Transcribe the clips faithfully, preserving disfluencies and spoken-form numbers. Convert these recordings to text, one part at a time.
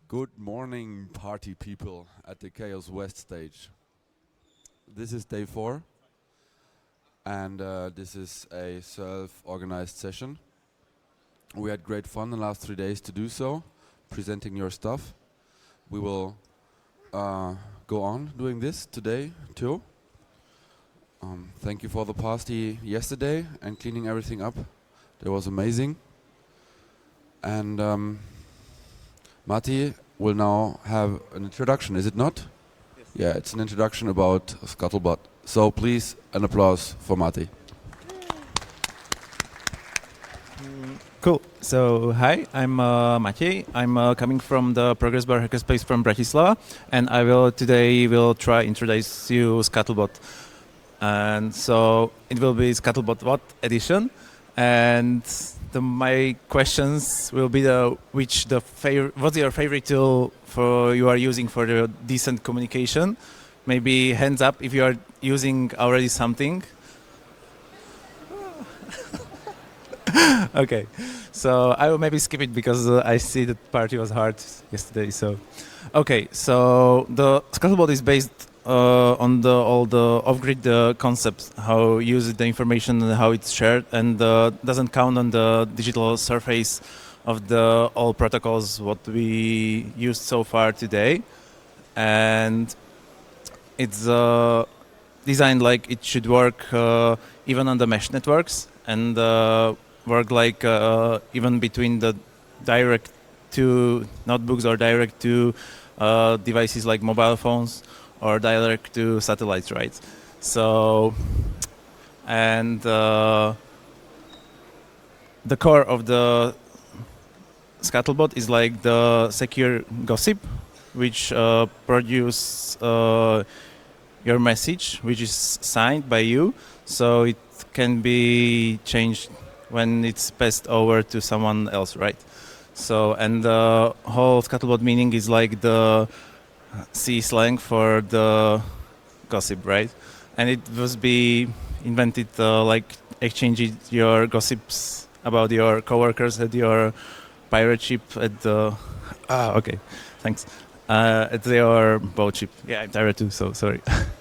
Good morning, party people at the Chaos West stage. This is day four, and uh, this is a self-organized session. We had great fun the last three days to do so, presenting your stuff. We will uh, go on doing this today too. Um, thank you for the party yesterday and cleaning everything up. That was amazing. And um, Matti will now have an introduction, is it not? Yes. Yeah, it's an introduction about Scuttlebutt. So please, an applause for Matti. Cool. So hi, I'm uh, Maciej. I'm uh, coming from the Progress Bar Hackerspace from Bratislava, and I will today will try introduce you Scuttlebutt. And so it will be Scuttlebutt What edition, and the, my questions will be the which the fav- what's your favorite tool for you are using for the decent communication? Maybe hands up if you are using already something. Okay, so I will maybe skip it because uh, I see the party was hard yesterday. So, okay, so the Scuttlebutt is based uh, on the all the off-grid uh, concepts, how you use the information and how it's shared, and uh, doesn't count on the digital surface of the all protocols what we used so far today, and it's uh, designed like it should work uh, even on the mesh networks and. Uh, work like uh, even between the direct to notebooks or direct to uh, devices like mobile phones or direct to satellites, right? So, and uh, the core of the Scuttlebutt is like the secure gossip, which uh, produce uh, your message, which is signed by you, so it can be changed when it's passed over to someone else, right? So, and the whole Scuttlebutt meaning is like the C slang for the gossip, right? And it was be invented uh, like exchanging your gossips about your coworkers at your pirate ship at the... Ah, okay, thanks. Uh, at your boat ship. Yeah, I'm tired too, so sorry.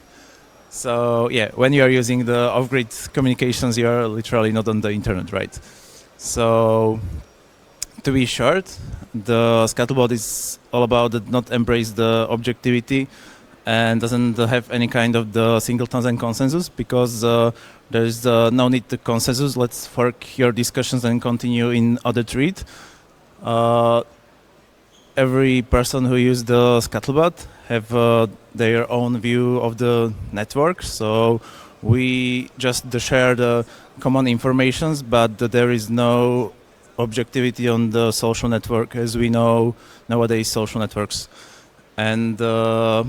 So yeah, when you are using the off-grid communications, you are literally not on the internet, right? So to be short, the Scuttlebutt is all about the not embrace the objectivity and doesn't have any kind of the singletons and consensus because uh, there's uh, no need to consensus. Let's fork your discussions and continue in other thread. Uh, every person who uses the Scuttlebutt have uh, their own view of the network, so we just share the common informations, but there is no objectivity on the social network as we know nowadays social networks. And uh,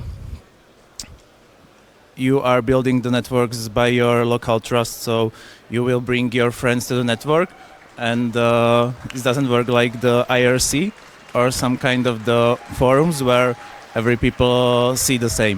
you are building the networks by your local trust, so you will bring your friends to the network, and uh, it doesn't work like the I R C or some kind of the forums where every people see the same.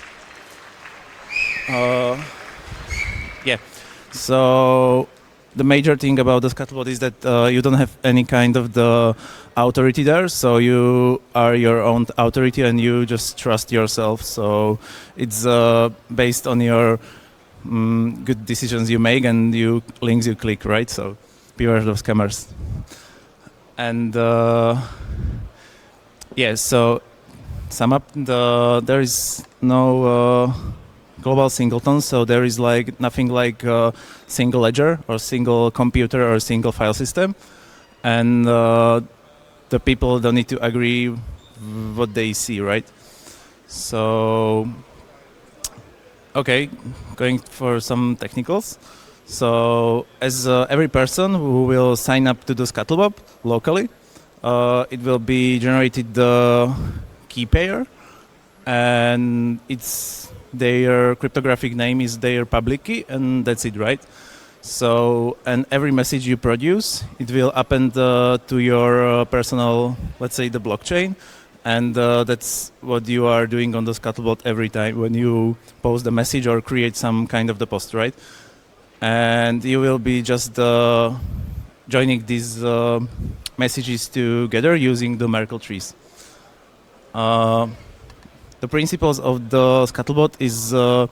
Uh, yeah, so the major thing about the Scuttlebutt is that uh, you don't have any kind of the authority there, so you are your own authority and you just trust yourself. So it's uh, based on your um, good decisions you make and you links you click, right? So beware of scammers. And uh, yeah, so sum up, the, there is no uh, global singleton, so there is like nothing like a single ledger or single computer or single file system, and uh, the people don't need to agree what they see, right? So, okay, going for some technicals. So, as uh, every person who will sign up to the Scuttlebutt locally, uh, it will be generated the key pair, and it's their cryptographic name is their public key, and that's it, right? So, and every message you produce, it will append uh, to your uh, personal, let's say, the blockchain, and uh, that's what you are doing on the Scuttlebutt every time when you post a message or create some kind of the post, right? And you will be just uh, joining these uh, messages together using the Merkle trees. Uh, the principles of the Scuttlebot is uh,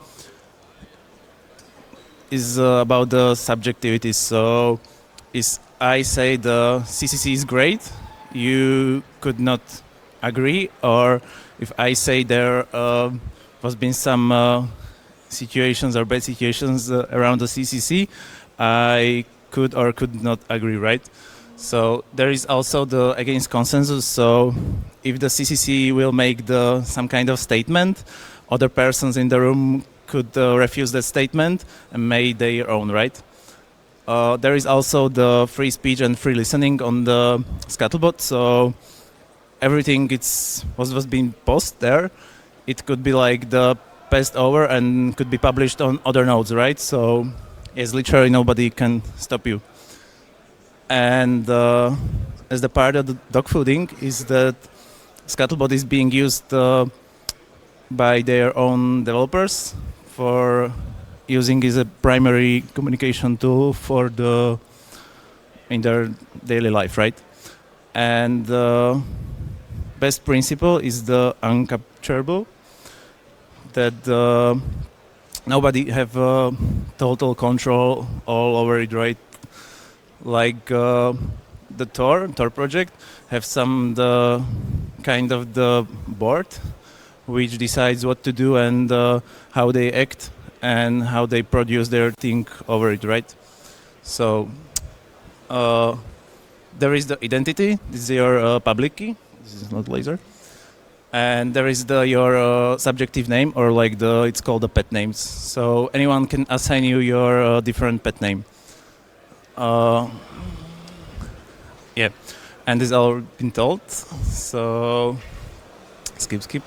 is uh, about the subjectivity. So, is I say the C C C is great, you could not agree, or if I say there uh, has been some uh, situations or bad situations uh, around the C C C, I could or could not agree, right? So there is also the against consensus. So if the C C C will make the some kind of statement, other persons in the room could uh, refuse that statement and make their own, right? Uh, there is also the free speech and free listening on the Scuttlebot. So everything it's was was being posted there. It could be like the passed over and could be published on other nodes, right? So yes, literally nobody can stop you. And uh, as the part of the dogfooding is that Scuttlebot is being used uh, by their own developers for using as a primary communication tool for the in their daily life, right? And the best principle is the uncapturable, that uh, nobody have uh, total control all over it, right? Like uh, the Tor, Tor project have some the kind of the board which decides what to do and uh, how they act and how they produce their thing over it, right? So uh, there is the identity. This is your uh, public key. This is not laser. And there is the your uh, subjective name, or like the it's called the pet names. So anyone can assign you your uh, different pet name. Uh, yeah, and this all been told. So skip, skip,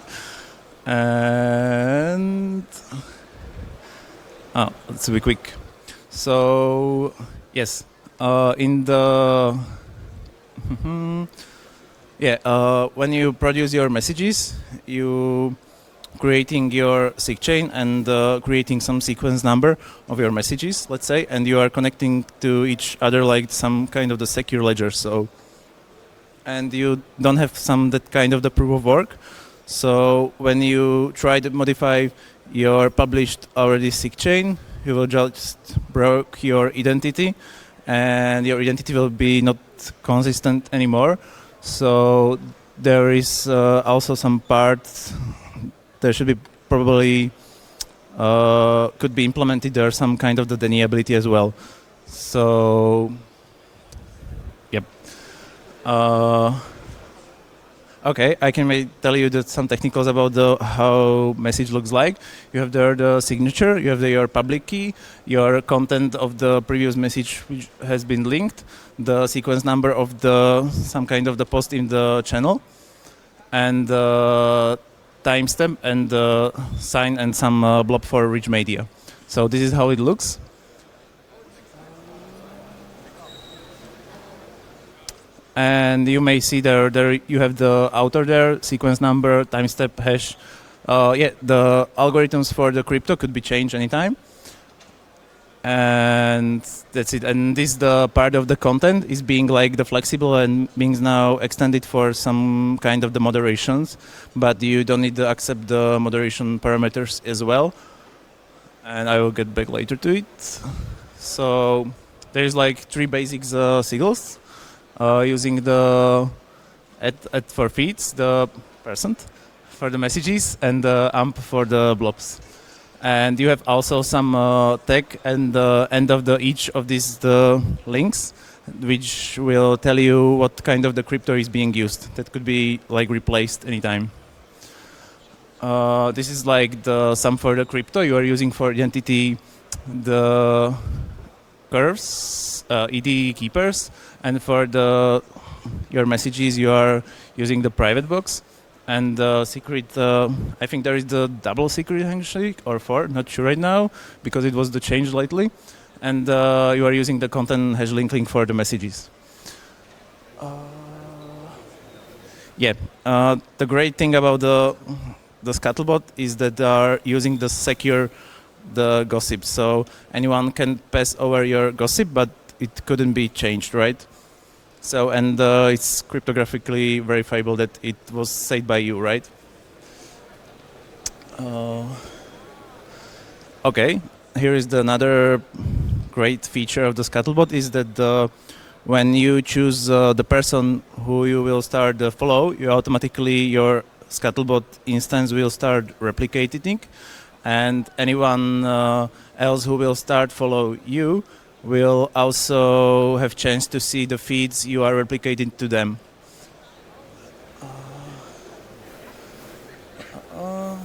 and oh, let's be quick. So yes, uh, in the yeah, uh, when you produce your messages, you creating your sig chain and uh, creating some sequence number of your messages, let's say, and you are connecting to each other like some kind of the secure ledger. So, and you don't have some that kind of the proof of work. So when you try to modify your published already sig chain, you will just break your identity, and your identity will be not consistent anymore. So there is uh, also some parts there should be probably uh, could be implemented there some kind of the deniability as well. So yep. Uh, okay, I can maybe tell you that some technicals about the how message looks like. You have there the signature, you have the, your public key, your content of the previous message which has been linked, the sequence number of the some kind of the post in the channel, and uh, timestamp and the uh, sign and some uh, blob for rich media. So this is how it looks. And you may see there, there you have the author there, sequence number, timestamp, hash. Uh, yeah, the algorithms for the crypto could be changed anytime. And that's it. And this the part of the content is being like the flexible and being now extended for some kind of the moderations, but you don't need to accept the moderation parameters as well. And I will get back later to it. So there's like three basics uh, signals uh, using the at, at for feeds, the percent for the messages, and the amp for the blobs. And you have also some uh, tag and the end of the each of these the links, which will tell you what kind of the crypto is being used. That could be like replaced anytime. Uh, this is like the sum for the crypto you are using for identity, the curves, uh, E D keepers, and for the your messages you are using the private box. And the secret, uh, I think there is the double secret handshake or four, not sure right now, because it was the change lately. And uh, you are using the content hash link link for the messages. Uh, yeah, uh, the great thing about the the Scuttlebot is that they are using the secure the gossip. So anyone can pass over your gossip, but it couldn't be changed, right? So, and uh, it's cryptographically verifiable that it was said by you, right? Uh, okay, here is the another great feature of the Scuttlebot is that uh, when you choose uh, the person who you will start the follow, you automatically your Scuttlebot instance will start replicating, and anyone uh, else who will start follow you will also have chance to see the feeds you are replicating to them. Uh,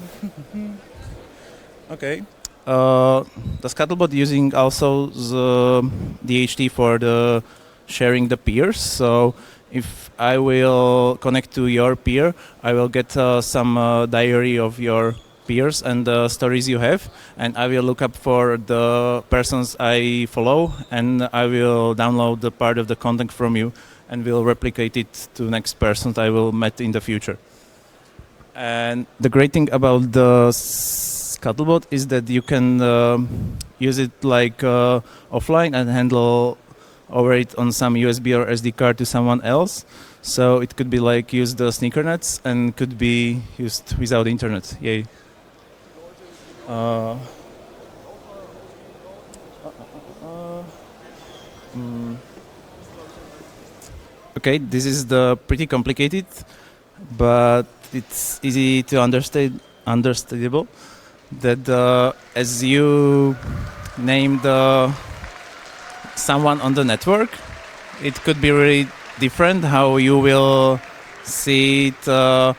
okay. Uh, the Scuttlebot using also the D H T for the sharing the peers. So if I will connect to your peer, I will get uh, some uh, diary of your peers and the stories you have, and I will look up for the persons I follow, and I will download the part of the content from you and will replicate it to next persons I will meet in the future. And the great thing about the Scuttlebot is that you can uh, use it like uh, offline and handle over it on some U S B or S D card to someone else. So it could be like use the sneaker nets and could be used without internet. Yay. Uh, uh, mm. Okay, this is the pretty complicated, but it's easy to understand, understandable. That uh, as you named uh, someone on the network, it could be really different how you will see it uh,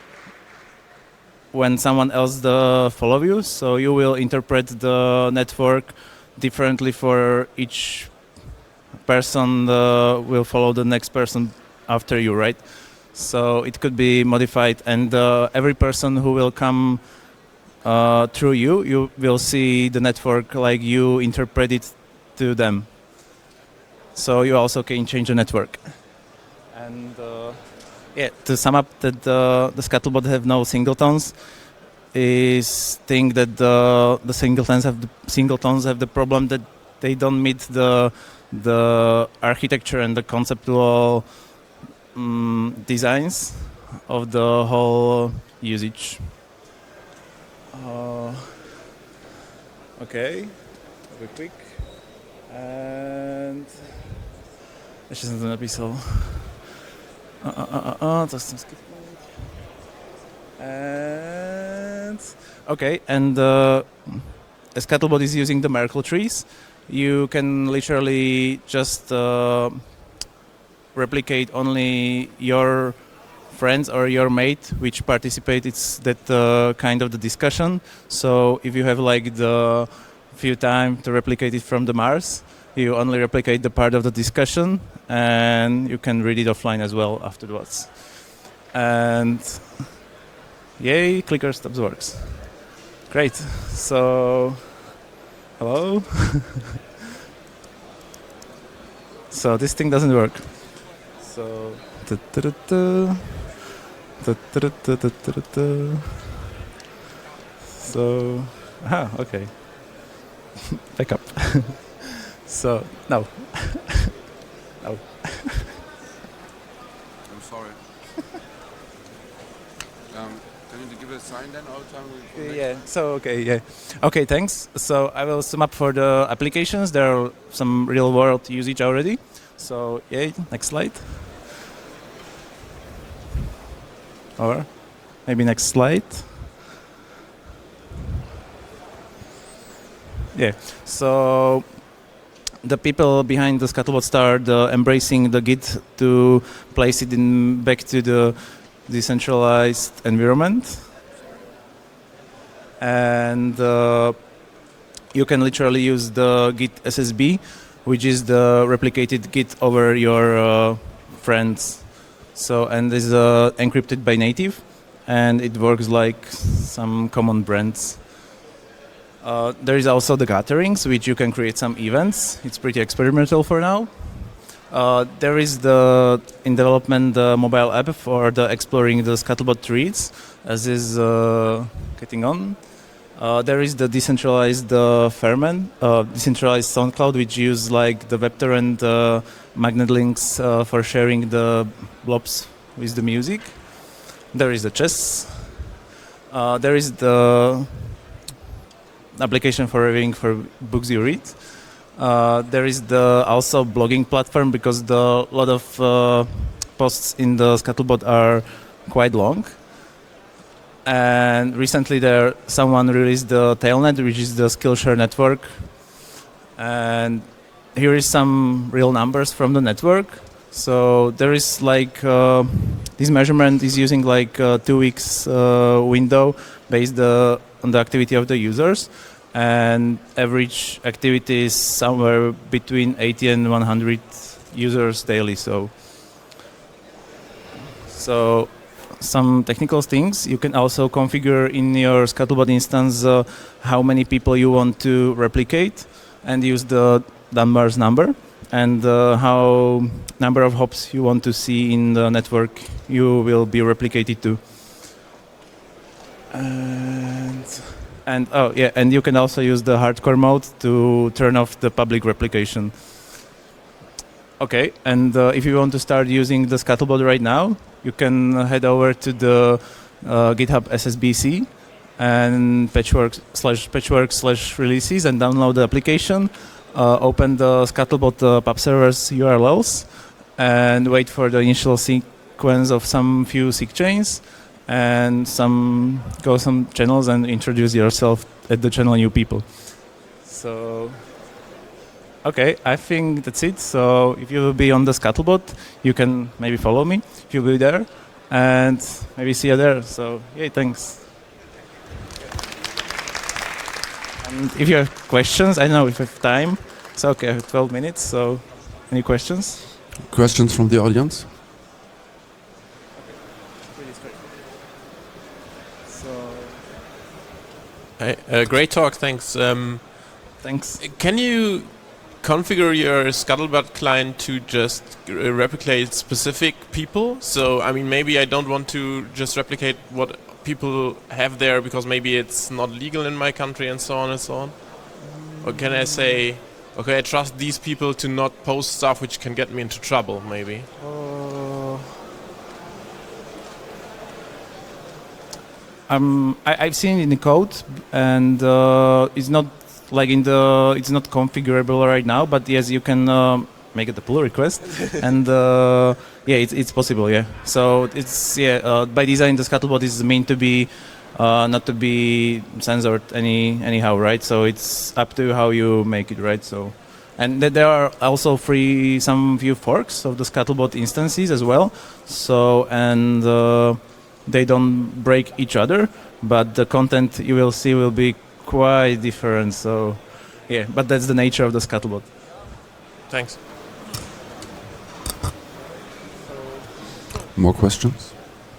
when someone else uh, follow you. So you will interpret the network differently for each person uh, will follow the next person after you, right? So it could be modified, and uh, every person who will come uh, through you, you will see the network like you interpret it to them. So you also can change the network. And uh, yeah, to sum up, that uh, the Scuttlebot have no singletons is think that the the singletons have the singletons have the problem that they don't meet the the architecture and the conceptual um, designs of the whole usage. Uh, okay, very quick. And ještě jsem to napísal. Uh, uh, uh, uh, to jsem skipnul. And okay, and uh, as Scuttlebot is using the Merkle trees, you can literally just uh, replicate only your friends or your mate which participate. It's that uh, kind of the discussion. So if you have like the few time to replicate it from the Mars, you only replicate the part of the discussion, and you can read it offline as well afterwards. And yay, clicker stops works. Great. So hello. So this thing doesn't work. So so ah, okay. Back up. So no. No. I'm sorry. um, can you give a sign then all the time? we- we- Yeah. So okay. Yeah. Okay. Thanks. So I will sum up for the applications. There are some real world usage already. So yeah. Next slide. Or maybe next slide. Yeah. So the people behind the Scuttlebot start uh, embracing the Git to place it in back to the decentralized environment, and uh, you can literally use the Git S S B, which is the replicated Git over your uh, friends. So and is uh, encrypted by native, and it works like some common brands. Uh, there is also the gatherings, which you can create some events. It's pretty experimental for now. Uh, there is the in development the mobile app for the exploring the Scuttlebot trees, as is uh, getting on. Uh, there is the decentralized uh, Ferment, uh, decentralized SoundCloud, which use like the WebTorrent uh, magnet links uh, for sharing the blobs with the music. There is the chess. Uh, there is the application for reviewing for books you read. Uh, there is the also blogging platform because the lot of uh, posts in the Scuttlebot are quite long. And recently there someone released the Tailnet, which is the Skillshare network. And here is some real numbers from the network. So there is like uh, this measurement is using like a two weeks uh, window based uh, on the activity of the users, and average activity is somewhere between eighty and one hundred users daily. So, so some technical things you can also configure in your Scuttlebot instance uh, how many people you want to replicate, and use the Dunbar's number. And uh, how number of hops you want to see in the network you will be replicated to. And, and oh yeah, and you can also use the hardcore mode to turn off the public replication. Okay, and uh, if you want to start using the Scuttlebot right now, you can head over to the uh, GitHub S S B C and patchwork slash patchwork slash releases and download the application. Uh, open the Scuttlebot uh, pub servers U R Ls and wait for the initial sequence of some few sig chains and some go some channels and introduce yourself at the channel new people. So, okay, I think that's it. So if you will be on the Scuttlebot, you can maybe follow me if you'll be there, and maybe see you there. So yeah, thanks. And if you have questions, I don't know if we have time. It's okay, I have twelve minutes, so any questions? Questions from the audience? Hey, uh, great talk, thanks. Um, Thanks. Can you configure your Scuttlebot client to just uh, replicate specific people? So, I mean, maybe I don't want to just replicate what people have there because maybe it's not legal in my country and so on and so on? Or can I say, okay, I trust these people to not post stuff which can get me into trouble, maybe? Uh, um, I, I've seen it in the code, and uh, it's not like in the it's not configurable right now. But yes, you can uh, make it a pull request, and uh, yeah, it's it's possible. Yeah, so it's yeah uh, by design the Scuttlebot is meant to be uh, not to be censored any anyhow, right? So it's up to how you make it, right? So. And th there are also free some few forks of the Scuttlebot instances as well. So and uh, they don't break each other, but the content you will see will be quite different. So yeah, but that's the nature of the Scuttlebot. Thanks. More questions?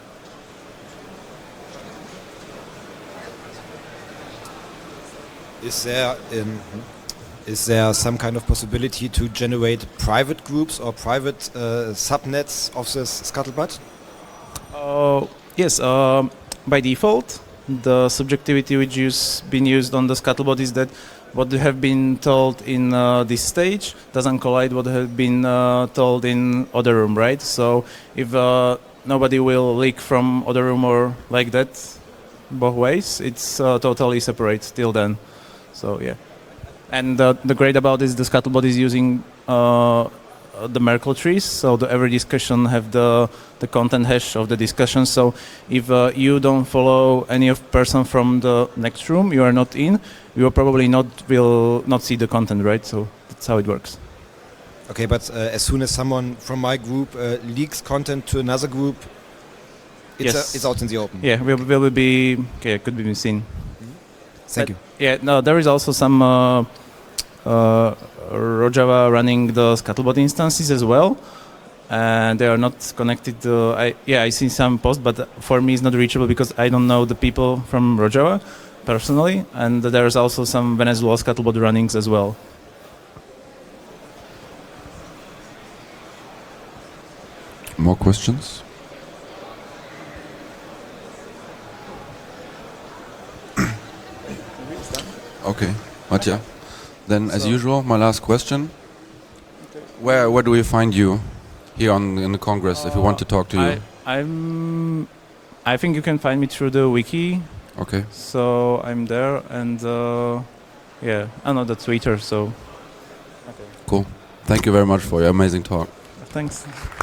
Is there um, is there some kind of possibility to generate private groups or private uh, subnets of this Scuttlebot? Uh, yes, uh, by default, the subjectivity which has been used on the Scuttlebot is that what have been told in uh, this stage doesn't collide what have been uh, told in other room, right? So if uh, nobody will leak from other room or like that, both ways, it's uh, totally separate till then. So yeah. And uh, the great about this, the Scuttlebot is using uh, the Merkle trees, so the every discussion have the the content hash of the discussion. So if uh, you don't follow any of person from the next room you are not in, you will probably not will not see the content, right? So that's how it works. Okay, but uh, as soon as someone from my group uh, leaks content to another group, it's, Yes. uh, it's out in the open. Yeah, will will be okay. Could be seen. Thank But you. Yeah, no, there is also some uh, uh, Rojava running the Scuttlebot instances as well, and they are not connected to. I yeah, I see some posts, but for me it's not reachable because I don't know the people from Rojava personally, and there's also some Venezuela Scuttlebot runnings as well. More questions? Okay, Matja. Then, as So- usual, my last question. Where where do we find you here on in the Congress if we want to talk to you? I, I'm. I think you can find me through the wiki. Okay. So I'm there, and uh, yeah, I know the Twitter. So Cool. Thank you very much for your amazing talk. thanks.